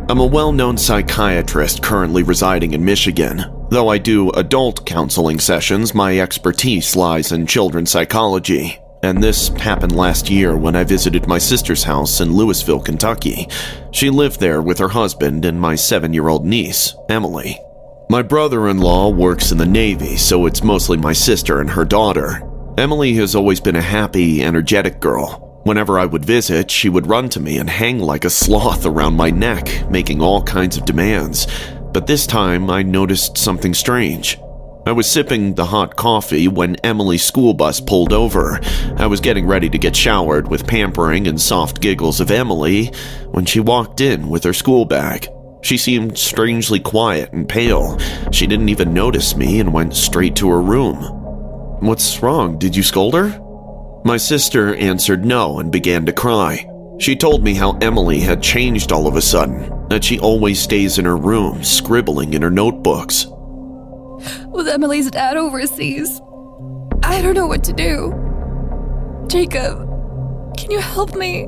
I'm a well-known psychiatrist currently residing in Michigan. Though I do adult counseling sessions, my expertise lies in children's psychology. And this happened last year when I visited my sister's house in Louisville, Kentucky. She lived there with her husband and my 7-year-old niece, Emily. My brother-in-law works in the Navy, so it's mostly my sister and her daughter. Emily has always been a happy, energetic girl. Whenever I would visit, she would run to me and hang like a sloth around my neck, making all kinds of demands. But this time, I noticed something strange. I was sipping the hot coffee when Emily's school bus pulled over. I was getting ready to get showered with pampering and soft giggles of Emily when she walked in with her school bag. She seemed strangely quiet and pale. She didn't even notice me and went straight to her room. "What's wrong? Did you scold her?" My sister answered no and began to cry. She told me how Emily had changed all of a sudden, that she always stays in her room, scribbling in her notebooks. "With Emily's dad overseas, I don't know what to do. Jacob, can you help me?"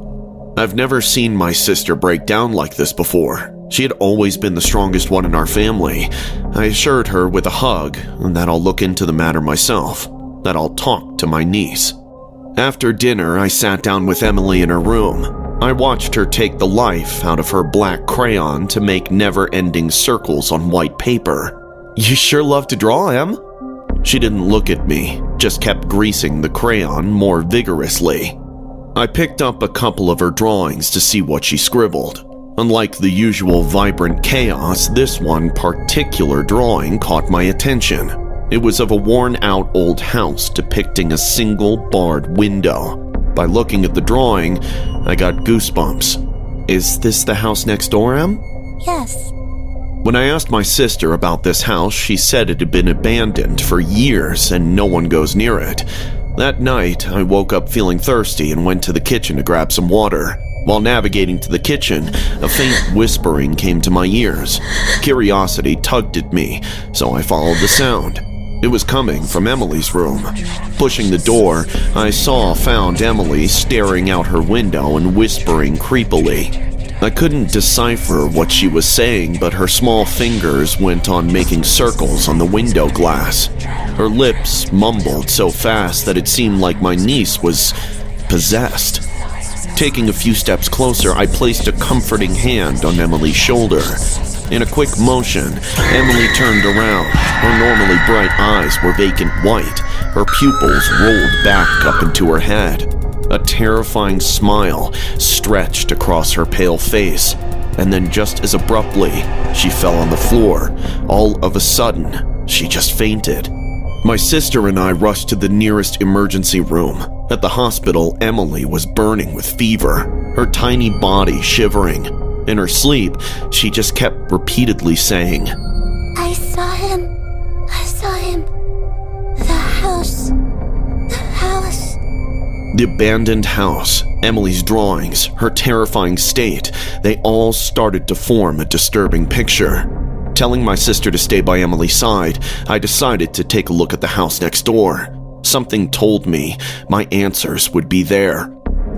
I've never seen my sister break down like this before. She had always been the strongest one in our family. I assured her with a hug that I'll look into the matter myself, that I'll talk to my niece. After dinner, I sat down with Emily in her room. I watched her take the life out of her black crayon to make never-ending circles on white paper. "You sure love to draw, Em?" She didn't look at me, just kept greasing the crayon more vigorously. I picked up a couple of her drawings to see what she scribbled. Unlike the usual vibrant chaos, this one particular drawing caught my attention. It was of a worn-out old house depicting a single barred window. By looking at the drawing, I got goosebumps. "Is this the house next door, Em?" "Yes." When I asked my sister about this house, she said it had been abandoned for years and no one goes near it. That night, I woke up feeling thirsty and went to the kitchen to grab some water. While navigating to the kitchen, a faint whispering came to my ears. Curiosity tugged at me, so I followed the sound. It was coming from Emily's room. Pushing the door, I found Emily staring out her window and whispering creepily. I couldn't decipher what she was saying, but her small fingers went on making circles on the window glass. Her lips mumbled so fast that it seemed like my niece was possessed. Taking a few steps closer, I placed a comforting hand on Emily's shoulder. In a quick motion, Emily turned around. Her normally bright eyes were vacant white. Her pupils rolled back up into her head. A terrifying smile stretched across her pale face, and then just as abruptly, she fell on the floor. All of a sudden, she just fainted. My sister and I rushed to the nearest emergency room. At the hospital, Emily was burning with fever, her tiny body shivering. In her sleep, she just kept repeatedly saying, I saw him. The house. The abandoned house, Emily's drawings, her terrifying state, they all started to form a disturbing picture. Telling my sister to stay by Emily's side, I decided to take a look at the house next door. Something told me my answers would be there.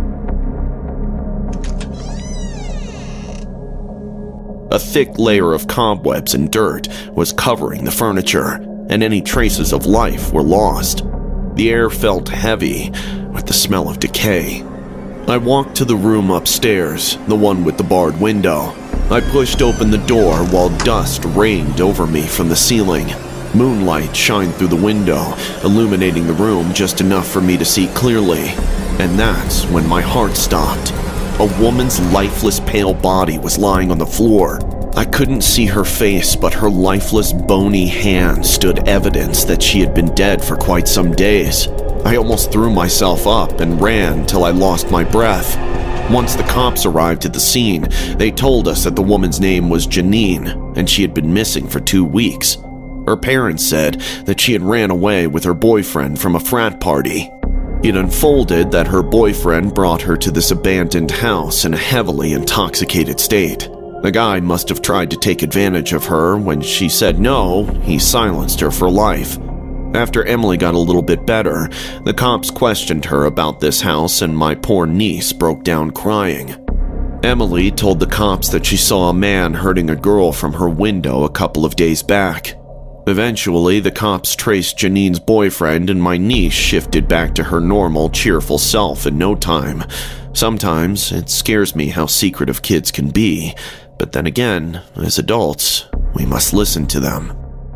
A thick layer of cobwebs and dirt was covering the furniture, and any traces of life were lost. The air felt heavy with the smell of decay. I walked to the room upstairs, the one with the barred window. I pushed open the door while dust rained over me from the ceiling. Moonlight shined through the window, illuminating the room just enough for me to see clearly. And that's when my heart stopped. A woman's lifeless pale body was lying on the floor. I couldn't see her face, but her lifeless bony hand stood evidence that she had been dead for quite some days. I almost threw myself up and ran till I lost my breath. Once the cops arrived at the scene, they told us that the woman's name was Janine, and she had been missing for 2 weeks. Her parents said that she had ran away with her boyfriend from a frat party. It unfolded that her boyfriend brought her to this abandoned house in a heavily intoxicated state. The guy must have tried to take advantage of her. When she said no, he silenced her for life. After Emily got a little bit better, the cops questioned her about this house and my poor niece broke down crying. Emily told the cops that she saw a man hurting a girl from her window a couple of days back. Eventually, the cops traced Janine's boyfriend, and my niece shifted back to her normal, cheerful self in no time. Sometimes it scares me how secretive kids can be, but then again, as adults, we must listen to them.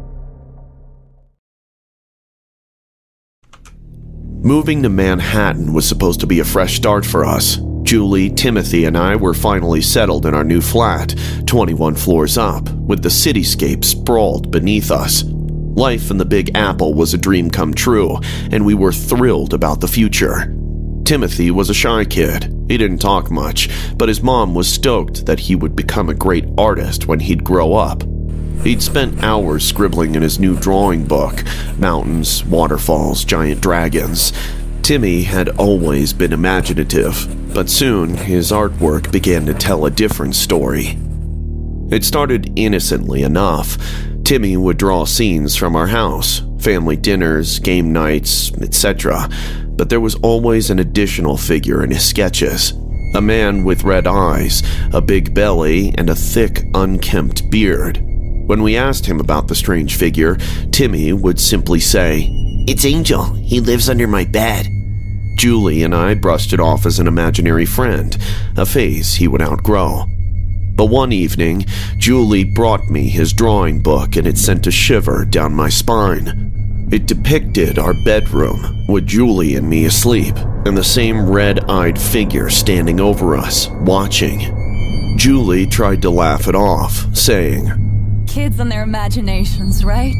Moving to Manhattan was supposed to be a fresh start for us. Julie, Timothy, and I were finally settled in our new flat, 21 floors up, with the cityscape sprawled beneath us. Life in the Big Apple was a dream come true, and we were thrilled about the future. Timothy was a shy kid. He didn't talk much, but his mom was stoked that he would become a great artist when he'd grow up. He'd spent hours scribbling in his new drawing book, mountains, waterfalls, giant dragons. Timmy had always been imaginative, but soon his artwork began to tell a different story. It started innocently enough. Timmy would draw scenes from our house, family dinners, game nights, etc., but there was always an additional figure in his sketches. A man with red eyes, a big belly, and a thick, unkempt beard. When we asked him about the strange figure, Timmy would simply say, "It's Angel. He lives under my bed." Julie and I brushed it off as an imaginary friend, a phase he would outgrow. But one evening, Julie brought me his drawing book, and it sent a shiver down my spine. It depicted our bedroom, with Julie and me asleep, and the same red-eyed figure standing over us, watching. Julie tried to laugh it off, saying, Kids and their imaginations, right?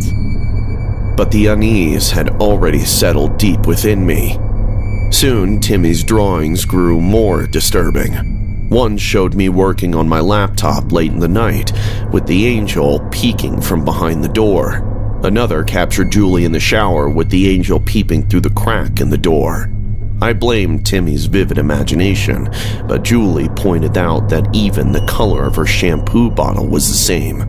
but the unease had already settled deep within me. Soon, Timmy's drawings grew more disturbing. One showed me working on my laptop late in the night, with the angel peeking from behind the door. Another captured Julie in the shower with the angel peeping through the crack in the door. I blamed Timmy's vivid imagination, but Julie pointed out that even the color of her shampoo bottle was the same.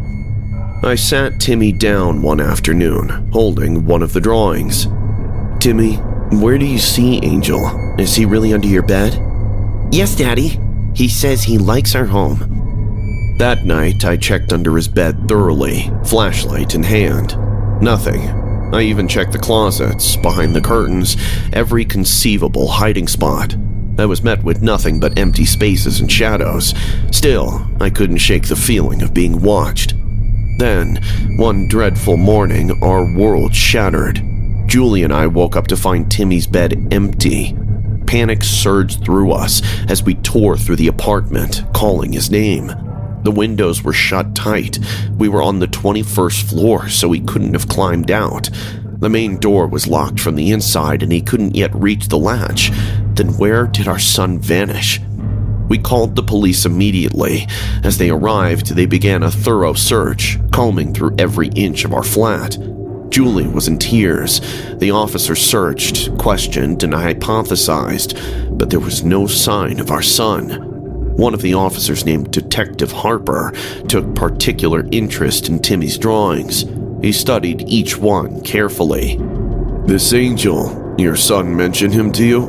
I sat Timmy down one afternoon, holding one of the drawings. "Timmy, where do you see Angel? Is he really under your bed?" "Yes, Daddy. He says he likes our home." That night, I checked under his bed thoroughly, flashlight in hand. Nothing. I even checked the closets, behind the curtains, every conceivable hiding spot. I was met with nothing but empty spaces and shadows. Still, I couldn't shake the feeling of being watched. Then, one dreadful morning, our world shattered. Julie and I woke up to find Timmy's bed empty. Panic surged through us as we tore through the apartment, calling his name. The windows were shut tight. We were on the 21st floor, so he couldn't have climbed out. The main door was locked from the inside, and he couldn't yet reach the latch. Then where did our son vanish? We called the police immediately. As they arrived, they began a thorough search, combing through every inch of our flat. Julie was in tears. The officers searched, questioned, and hypothesized, but there was no sign of our son. One of the officers, named Detective Harper, took particular interest in Timmy's drawings. He studied each one carefully. "This Angel, your son mentioned him to you?"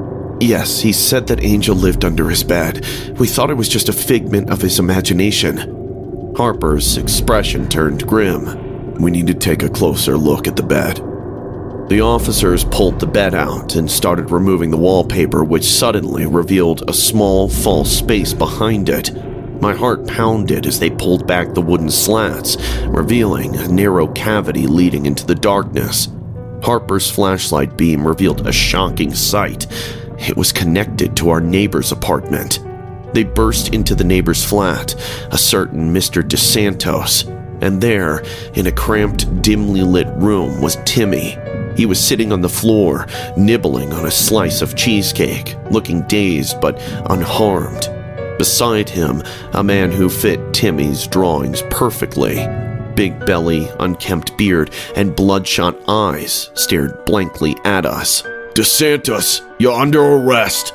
"Yes, he said that Angel lived under his bed. We thought it was just a figment of his imagination." Harper's expression turned grim. "We need to take a closer look at the bed." The officers pulled the bed out and started removing the wallpaper, which suddenly revealed a small, false space behind it. My heart pounded as they pulled back the wooden slats, revealing a narrow cavity leading into the darkness. Harper's flashlight beam revealed a shocking sight. It was connected to our neighbor's apartment. They burst into the neighbor's flat, a certain Mr. DeSantos, and there, in a cramped, dimly lit room, was Timmy. He was sitting on the floor, nibbling on a slice of cheesecake, looking dazed but unharmed. Beside him, a man who fit Timmy's drawings perfectly. Big belly, unkempt beard, and bloodshot eyes stared blankly at us. "DeSantos, you're under arrest."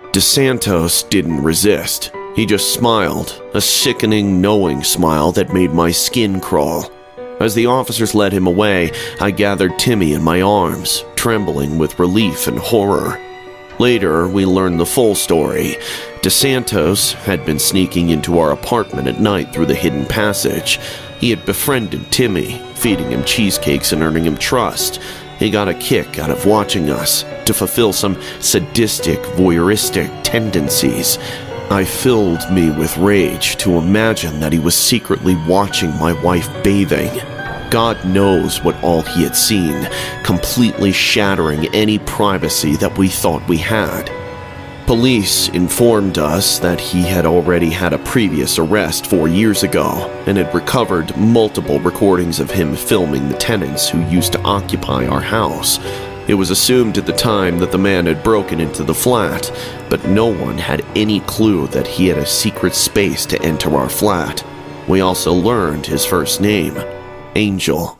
DeSantos didn't resist. He just smiled, a sickening, knowing smile that made my skin crawl. As the officers led him away, I gathered Timmy in my arms, trembling with relief and horror. Later, we learned the full story. DeSantos had been sneaking into our apartment at night through the hidden passage. He had befriended Timmy, feeding him cheesecakes and earning him trust. He got a kick out of watching us to fulfill some sadistic, voyeuristic tendencies. I filled me with rage to imagine that he was secretly watching my wife bathing. God knows what all he had seen, completely shattering any privacy that we thought we had. Police informed us that he had already had a previous arrest 4 years ago and had recovered multiple recordings of him filming the tenants who used to occupy our house. It was assumed at the time that the man had broken into the flat, but no one had any clue that he had a secret space to enter our flat. We also learned his first name, Angel.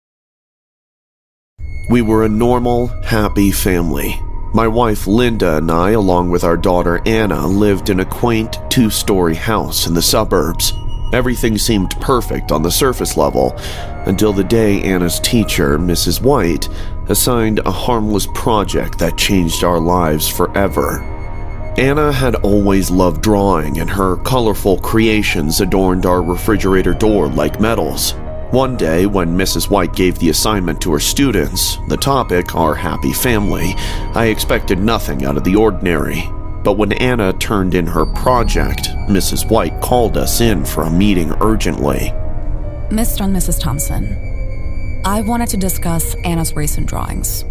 We were a normal, happy family. My wife Linda and I, along with our daughter Anna, lived in a quaint 2-story house in the suburbs. Everything seemed perfect on the surface level, until the day Anna's teacher, Mrs. White, assigned a harmless project that changed our lives forever. Anna had always loved drawing, and her colorful creations adorned our refrigerator door like medals. One day, when Mrs. White gave the assignment to her students, the topic, our happy family, I expected nothing out of the ordinary. But when Anna turned in her project, Mrs. White called us in for a meeting urgently. Mr. and Mrs. Thompson, I wanted to discuss Anna's recent drawings.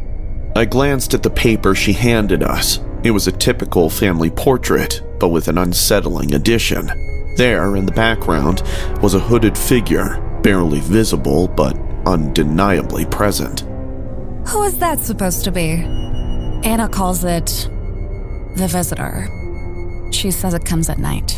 I glanced at the paper she handed us. It was a typical family portrait, but with an unsettling addition. There, in the background, was a hooded figure, barely visible, but undeniably present. Who is that supposed to be? Anna calls it the visitor. She says it comes at night.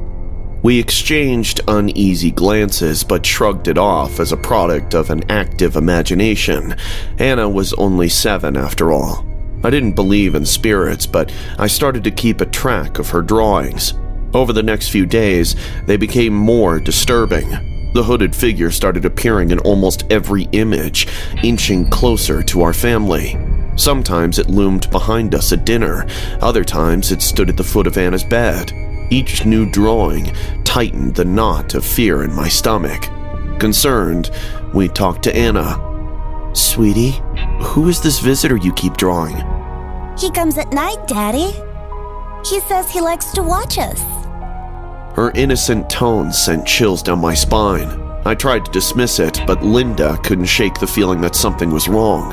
We exchanged uneasy glances, but shrugged it off as a product of an active imagination. Anna was only 7 after all. I didn't believe in spirits, but I started to keep a track of her drawings. Over the next few days, they became more disturbing. The hooded figure started appearing in almost every image, inching closer to our family. Sometimes it loomed behind us at dinner, other times it stood at the foot of Anna's bed. Each new drawing tightened the knot of fear in my stomach. Concerned, we talked to Anna. "Sweetie, who is this visitor you keep drawing?" He comes at night, Daddy. He says he likes to watch us. Her innocent tone sent chills down my spine. I tried to dismiss it, but Linda couldn't shake the feeling that something was wrong.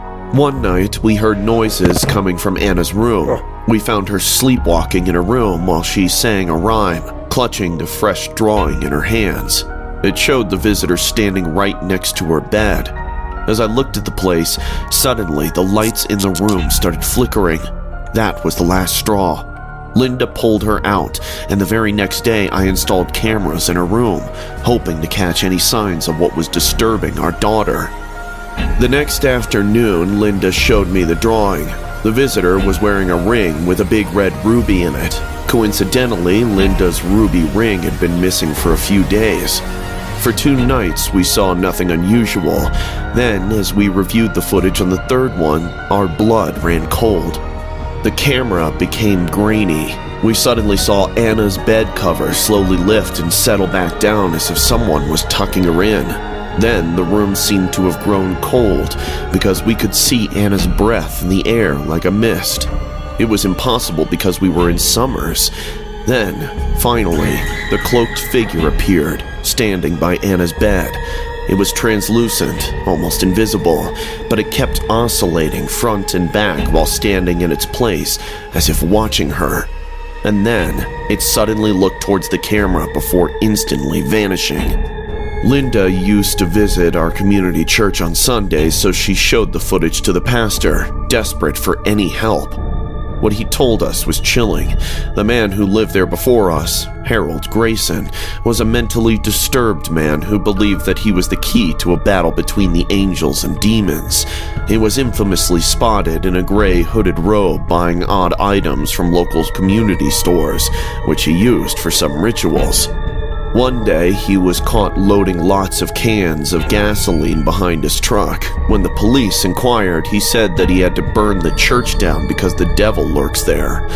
One night, we heard noises coming from Anna's room. We found her sleepwalking in her room while she sang a rhyme, clutching the fresh drawing in her hands. It showed the visitor standing right next to her bed. As I looked at the place, suddenly the lights in the room started flickering. That was the last straw. Linda pulled her out, and the very next day I installed cameras in her room, hoping to catch any signs of what was disturbing our daughter. The next afternoon, Linda showed me the drawing. The visitor was wearing a ring with a big red ruby in it. Coincidentally, Linda's ruby ring had been missing for a few days. For 2 nights, we saw nothing unusual. Then, as we reviewed the footage on the 3rd one, our blood ran cold. The camera became grainy. We suddenly saw Anna's bed cover slowly lift and settle back down as if someone was tucking her in. Then the room seemed to have grown cold because we could see Anna's breath in the air like a mist. It was impossible because we were in summers. Then, finally, the cloaked figure appeared, standing by Anna's bed. It was translucent, almost invisible, but it kept oscillating front and back while standing in its place, as if watching her. And then, it suddenly looked towards the camera before instantly vanishing. Linda used to visit our community church on Sundays, so she showed the footage to the pastor, desperate for any help. What he told us was chilling. The man who lived there before us, Harold Grayson, was a mentally disturbed man who believed that he was the key to a battle between the angels and demons. He was infamously spotted in a gray hooded robe buying odd items from local community stores, which he used for some rituals. One day, he was caught loading lots of cans of gasoline behind his truck. When the police inquired, he said that he had to burn the church down because the devil lurks there.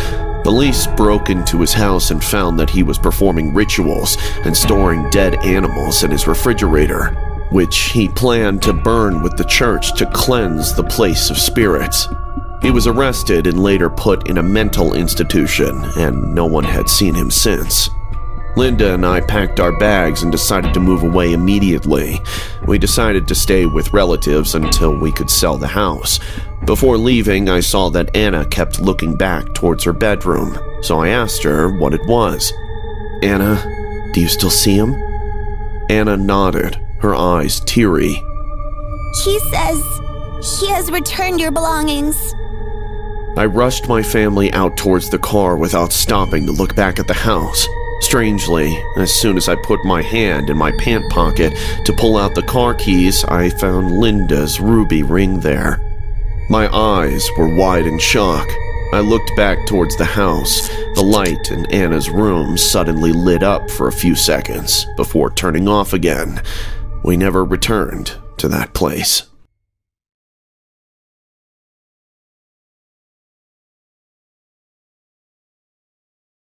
Police broke into his house and found that he was performing rituals and storing dead animals in his refrigerator, which he planned to burn with the church to cleanse the place of spirits. He was arrested and later put in a mental institution, and no one had seen him since. Linda and I packed our bags and decided to move away immediately. We decided to stay with relatives until we could sell the house. Before leaving, I saw that Anna kept looking back towards her bedroom, so I asked her what it was. "Anna, do you still see him?" Anna nodded, her eyes teary. He says he has returned your belongings. I rushed my family out towards the car without stopping to look back at the house. Strangely, as soon as I put my hand in my pant pocket to pull out the car keys, I found Linda's ruby ring there. My eyes were wide in shock. I looked back towards the house. The light in Anna's room suddenly lit up for a few seconds before turning off again. We never returned to that place.